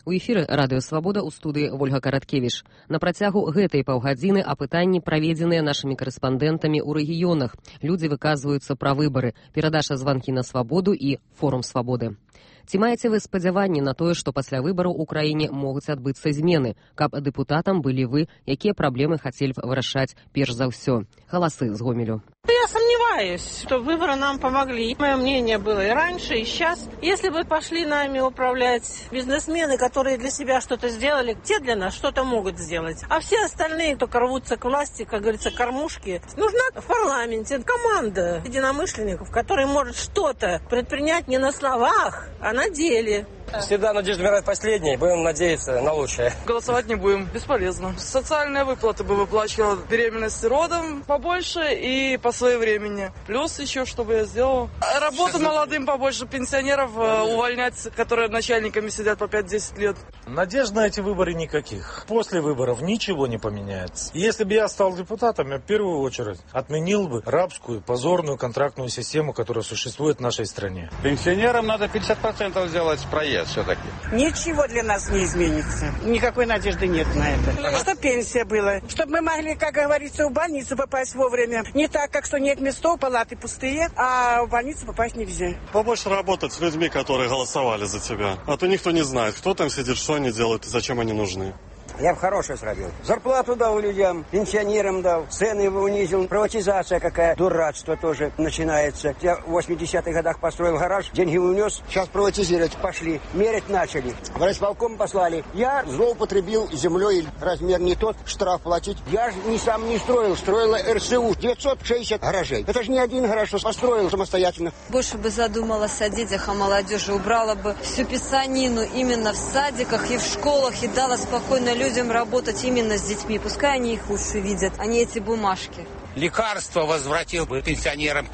У эфіры радыёвабода ў студыі Вольга Караткевіч. На працягу гэтай паўгадзіны апытанні праведзеныя нашымі карэспандэнтамі ў рэгіёнах. Людзі выказваюцца пра выбары, перадача званкі на свабоду і форум свабоды. Ці маеце вы спадзяванні на тое, што пасля выбараў у краіне могуць адбыцца змены, каб дэпутатам былі вы, якія праблемы хацелі б вырашаць перш за ўсё? Галасы з Гомелю. Я сомневаюсь, что выборы нам помогли. Мое мнение было и раньше, и сейчас. Если бы пошли нами управлять бизнесмены, которые для себя что-то сделали, те для нас что-то могут сделать. А все остальные только рвутся к власти, как говорится, кормушки. Нужна в парламенте команда единомышленников, которая может что-то предпринять не на словах, а на деле. Всегда надежда умирает последней, будем надеяться на лучшее. Голосовать не будем, бесполезно. Социальные выплаты бы выплачивала, беременность родом побольше и по своевремени. Плюс еще, чтобы я сделала. Работу молодым побольше, пенсионеров увольнять, которые начальниками сидят по 5-10 лет. Надежд на эти выборы никаких. После выборов ничего не поменяется. Если бы я стал депутатом, я в первую очередь отменил бы рабскую, позорную контрактную систему, которая существует в нашей стране. Пенсионерам надо 50% сделать проезд все-таки. Ничего для нас не изменится. Никакой надежды нет на это. Чтобы пенсия была. Чтобы мы могли, как говорится, в больницу попасть вовремя. Не так, как что нет местов, палаты пустые, а в больницу попасть нельзя. Побольше работать с людьми, которые голосовали за тебя. А то никто не знает, кто там сидит, что они делают и зачем они нужны. Я бы хорошее сравнил. Зарплату дал людям, пенсионерам дал, цены его унизил. Приватизация какая, дурацтво тоже начинается. Я в 80-х годах построил гараж, деньги унес, сейчас приватизировать пошли, мерять начали. В райисполком послали. Я злоупотребил землей, размер не тот, штраф платить. Я же сам не строил, строила РСУ. 960 гаражей. Это же не один гараж, что построил самостоятельно. Больше бы задумалась о детях, о молодежи, убрала бы всю писанину именно в садиках и в школах и дала спокойно людям работать именно с детьми. Пускай они их лучше видят, а не эти бумажки. Лекарства возвратил бы пенсионерам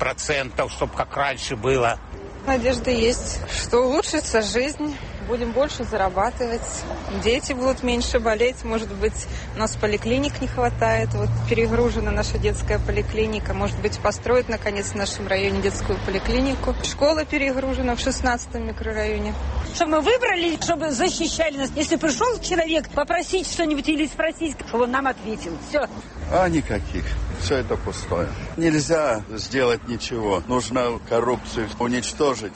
50%, чтобы как раньше было. Надежда есть, что улучшится жизнь, будем больше зарабатывать, дети будут меньше болеть, может быть, у нас поликлиник не хватает, вот перегружена наша детская поликлиника, может быть, построят, наконец, в нашем районе детскую поликлинику. Школа перегружена в 16-м микрорайоне. Чтобы мы выбрали, чтобы защищали нас. Если пришел человек попросить что-нибудь или спросить, чтобы он нам ответил. Все. А никаких. Все это пустое. Нельзя сделать ничего. Нужно коррупцию уничтожить.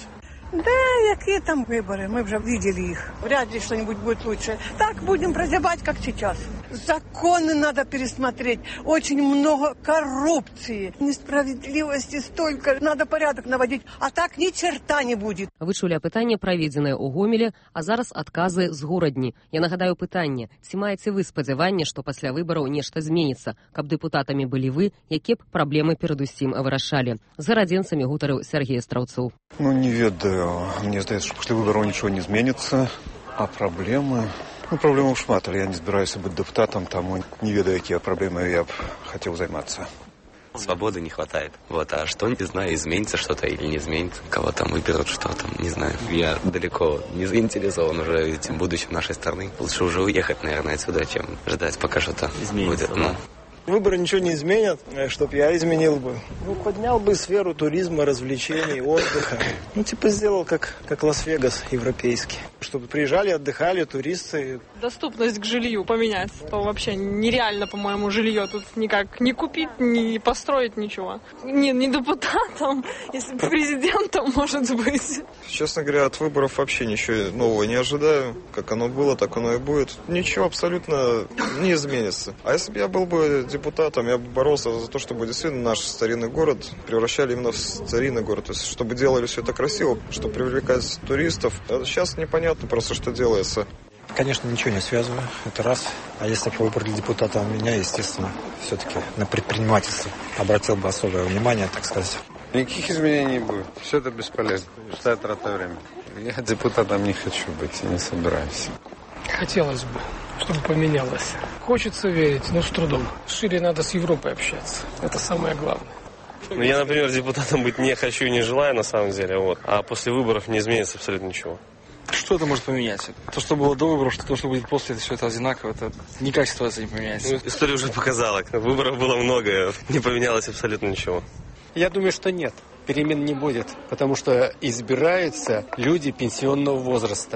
Да, какие там выборы, мы уже видели их. Вряд ли что-нибудь будет лучше. Так будем прозябать, как сейчас. Законы надо пересмотреть. Очень много коррупции, несправедливости столько. Надо порядок наводить, а так ни черта не будет. Вы чулі апытанне праведзенае ў Гомелі, а зараз адказы з горадні. Я нагадаю пытанне. Ці маеце вы спадзяванне, што пасля выбараў нешта зменіцца, каб дэпутатамі былі вы, якія б праблемы перадусім вырашалі? З гарадзенцамі гутарыў Сергей Страўцоў. Не ведаю. Мне здаецца, што пасля выбараў нічого не зменіцца. А праблемы... Праблемаў шмат, але я не збіраюся быць дэпутатам, таму не ведаю, якія праблемы я б хацеў займацца. Свободы не хватает. А что, не знаю, изменится что-то или не изменится. Кого там выберут, что там, не знаю. Я далеко не заинтересован уже этим будущим нашей страны. Лучше уже уехать, наверное, отсюда, чем ждать, пока что-то будет. Выборы ничего не изменят, чтоб я изменил бы. Поднял бы сферу туризма, развлечений, отдыха. Сделал как Лас-Вегас европейский. Чтобы приезжали, отдыхали туристы. Доступность к жилью поменять. То вообще нереально, по-моему, жилье тут никак не купить, не построить ничего. Не депутатом, если президентом, может быть. Честно говоря, от выборов вообще ничего нового не ожидаю. Как оно было, так оно и будет. Ничего абсолютно не изменится. А если бы я был бы депутатом, я бы боролся за то, чтобы действительно наш старинный город превращали именно в старинный город. То есть, чтобы делали все это красиво, чтобы привлекать туристов. А сейчас непонятно просто, что делается. Конечно, ничего не связываю, это раз. А если бы выбрали депутата у меня, естественно, все-таки на предпринимательство обратил бы особое внимание, так сказать. Никаких изменений не будет. Все это бесполезно. Пустая трата времени. Я депутатом не хочу быть и не собираюсь. Хотелось бы, чтобы поменялось. Хочется верить, но с трудом. Шире надо с Европой общаться. Это самое главное. Я, например, депутатом быть не хочу и не желаю, на самом деле. А после выборов не изменится абсолютно ничего. Что это может поменять? То, что было до выборов, то, что будет после, это все это одинаково. Это никак ситуация не поменяется. История уже показала. Выборов было много, не поменялось абсолютно ничего. Я думаю, что нет. Перемен не будет, потому что избираются люди пенсионного возраста.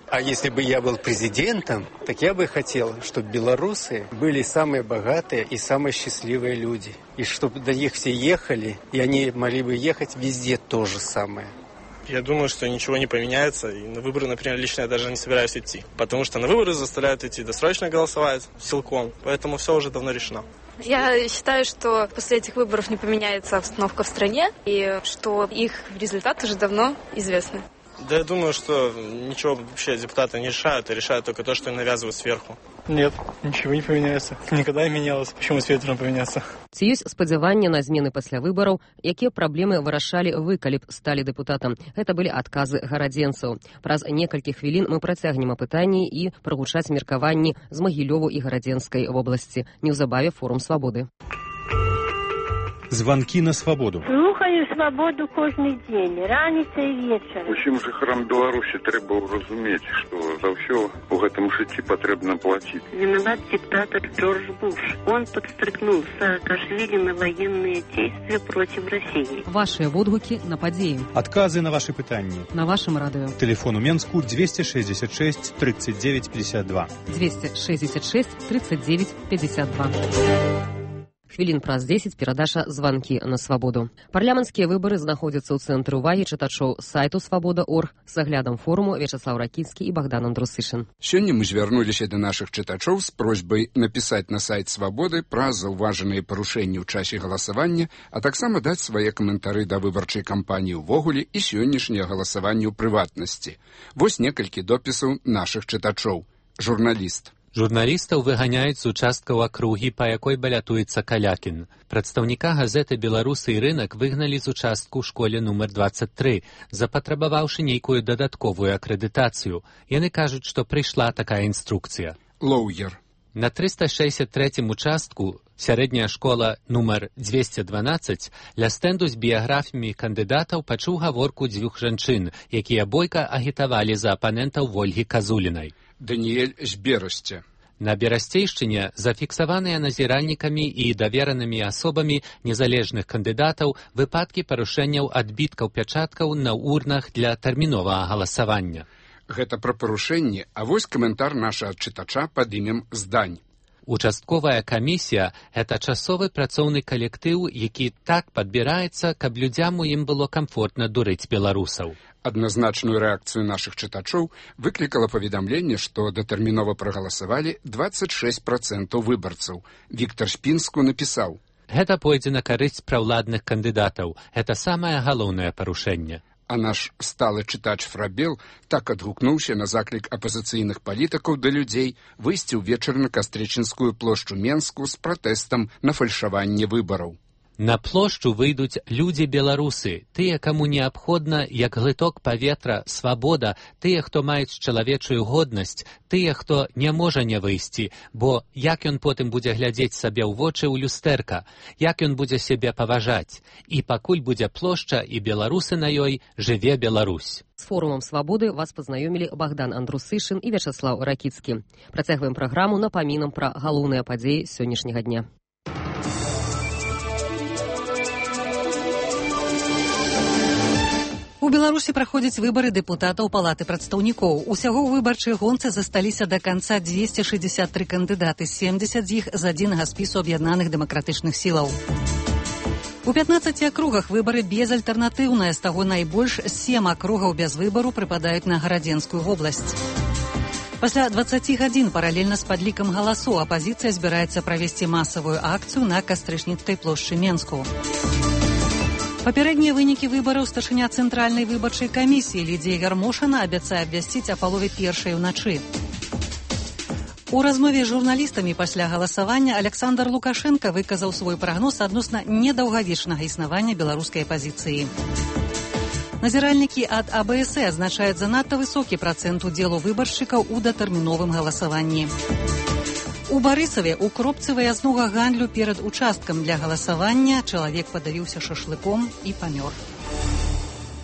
А если бы я был президентом, так я бы хотел, чтобы белорусы были самые богатые и самые счастливые люди. И чтобы до них все ехали, и они могли бы ехать везде то же самое. Я думаю, что ничего не поменяется, и на выборы, например, лично я даже не собираюсь идти. Потому что на выборы заставляют идти досрочно голосовать силком, поэтому все уже давно решено. Я считаю, что после этих выборов не поменяется обстановка в стране, и что их результаты уже давно известны. Да я думаю, что ничего вообще депутаты не решают, а решают только то, что им навязывают сверху. Нет, ничего не поменяется. Никогда не менялось. Почему свет должен поменяться? Ці ёсць спадзяванне на змены пасля выбараў, якія праблемы вырашалі вы, калі б сталі дэпутатам. Гэта былі адказы гарадзенцаў. Праз некалькі хвілін мы працягнем апытанні і прагучаць меркаванні з Магілёву і Гарадзенскай вобласці. Неўзабаве форум свабоды. Звонки на свободу. Слухаю свободу кожний день, раніця і вечір. Усім жыхарам Беларусі трэба разумець, што за ўсё у гэтым жыцці патрэбна плаціць. Виноват диктатор Джордж Буш. Он подстрекнул Саакашвили на военные действия против России. Ваши водгуки на падзеі. Отказы на ваши пытанні. На вашем радио. Телефон у Менску 266 39 52. 266 39 52. Хвілін праз 10 перадача «Званкі на свабоду». Парламенцкія выбары знаходзяцца ў цэнтры ўвагі чытачоў сайту «Свабода.орг» з аглядам форуму Вячеслав Ракіцкі і Богдан Андрусышин. Сёння мы звярнуліся да нашых чытачоў з просьбай напісаць на сайт «Свабоды» пра заўважаныя парушэнні ў часе галасавання, а таксама даць свае каментары да выбарчай кампаніі ўвогуле і сённяшняе галасаванне ў прыватнасці. Вось некалькі допісаў нашых чытачоў. Журналіст. Журналістаў выганяюць з участкаў акругі, па якой балятуецца Калякін. Прадстаўніка газеты «Беларусы і рынак» выгналі з участку ў школе нумар 23, запатрабаваўшы нейкую дадатковую акрэдытацыю. Яны кажуць, што прыйшла такая інструкцыя. Лоўер. На 363-м участку сярэдняя школа нумар 212 ля стэнду з біяграфіямі кандыдатаў пачуў гаворку дзвюх жанчын, якія бойка агітавалі за апанентаў Вольгі Казулінай. Даніэль з Берасця. На Берасцейшчыне зафіксаваныя назіральнікамі і даверанымі асобамі незалежных кандыдатаў выпадкі парушэнняў адбіткаў пячаткаў на урнах для тэрміновага галасавання. Гэта пра парушэнні, а вось каментар нашага чытача пад імем Здань. Участковая камісія – гэта часовы працоўны калектыў, які так падбіраецца, каб людзям у ім было камфортна дурыць беларусаў. Адназначную рэакцыю нашых чытачоў выклікала паведамленне, што датэрмінова прагаласавалі 26% выбарцаў. Віктор Шпінску напісаў: «Гэта пойдзе на карысць праўладных кандыдатаў. Гэта самае галоўнае парушэнне». А наш сталы чытач Фрабел так адгукнуўся на заклік апазіцыйных палітыкаў да людзей выйсці ўвечары на Кастрычынскую плошчу Менску з пратэстам на фальшаванне выбараў. На плошчу выйдуць людзі-беларусы, тыя, каму неабходна, як глыток паветра, свабода, тыя, хто маюць чалавечую годнасць, тыя, хто не можа не выйсці, бо як ён потым будзе глядзець сабе ў вочы ў люстэрка, як ён будзе сябе паважаць. І пакуль будзе плошча і беларусы на ёй, жыве Беларусь. З форумам свабоды вас пазнаёмілі Богдан Андрусышин і Вячеслав Ракіцкі. Працягваем праграму напамінам пра галоўныя падзеі сённяшняга дня. У Беларусі праходзяць выбары дэпутатаў Палаты прадстаўнікоў. Усяго ў выбарчай гонцы засталіся да канца 263 кандыдаты, 70 з іх з адзінага спісу аб'яднаных дэмакратычных сілаў. У 15 акругах выбары безальтэрнатыўныя, з таго найбольш 7 акругаў без выбару прыпадаюць на Гарадзенскую вобласць. Пасля 20 гадзін паралельна з падлікам галасоў апазіцыя збіраецца правесці масавую акцыю на Кастрычніцкай плошчы Менску. Папярэднія вынікі выбараў старшыня Цэнтральнай выбарчай камісіі Лідзія Ярмошына абяцае абвясціць а палове першай уначы. У размове з журналістамі пасля галасавання Александр Лукашенко выказаў свой прагноз адносна недаўгавечнага існавання беларускай апазіцыі. Назіральнікі ад АБС адзначаюць занадта высокі працэнт удзелу выбаршчыкаў у датэрміновым галасаванні. У Барысаве у кропцы выязнога гандлю перад участкам для галасавання чалавек падавіўся шашлыком і памёр.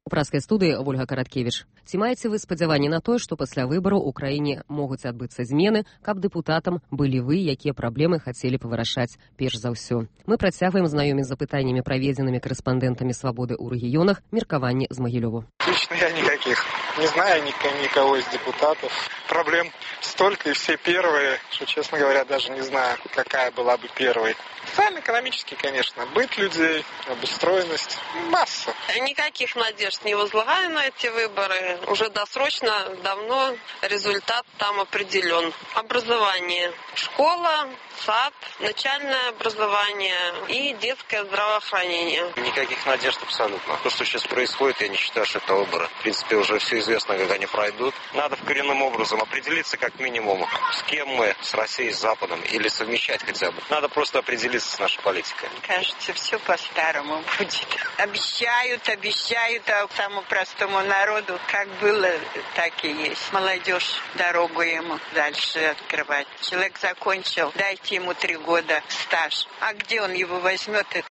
У праскай студыі Ольга Караткевіч. Ці маеце вы спадзяванні на тое, што пасля выбараў у краіне могуць адбыцца змены, каб дэпутатам былі вы, якія праблемы хацелі б вырашаць перш за ўсё? Мы працягваем знаёміць з запытаннямі, праведзенымі корэспандэнтамі «Свабоды» ў рэгіёнах, меркаванні з Магілёву. Лично я никаких. Не знаю никого из депутатов. Проблем столько, и все первые, что, честно говоря, даже не знаю, какая была бы первой. Социально-экономически, конечно, быт людей, обустроенность, масса. Никаких надежд не возлагаю на эти выборы. Уже досрочно, давно результат там определен. Образование. Школа, сад, начальное образование и детское здравоохранение. Никаких надежд абсолютно. То, что сейчас происходит, я не считаю, что это выборы. В принципе, уже все известно, как они пройдут. Надо коренным образом определиться, как минимум, с кем мы, с Россией, с Западом, или совмещать хотя бы. Надо просто определиться с нашей политикой. Кажется, все по-старому будет. Обещают, а самому простому народу, как было, так и есть. Молодежь дорогу ему дальше открывать. Человек закончил, дайте ему 3 года стаж. А где он его возьмет?